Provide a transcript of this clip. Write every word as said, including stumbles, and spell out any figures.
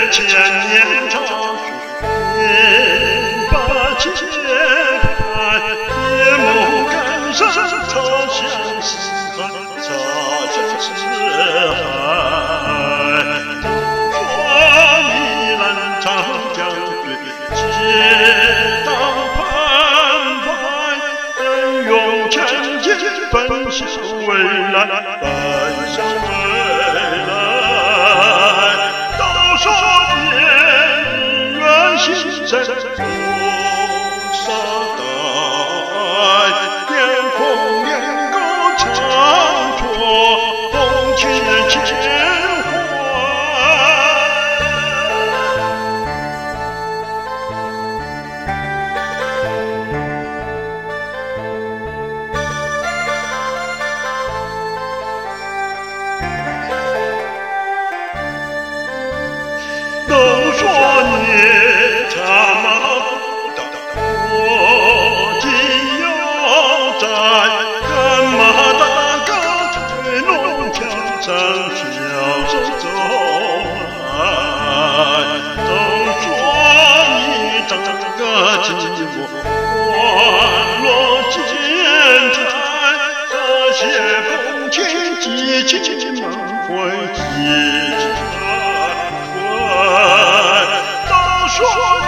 千年长云把解开，夜幕赶上草相思海，草相思海。说你南长江水，激荡澎湃，奔涌千金奔向未来，奔向未来。都说边缘心声多少代，天空两个长桌，风情千怀。都说你茶马不到，我今犹在，干嘛大哥推弄墙上小手走来。都说你长个寂寞，花落尽彩，这些风情激起梦回忆。说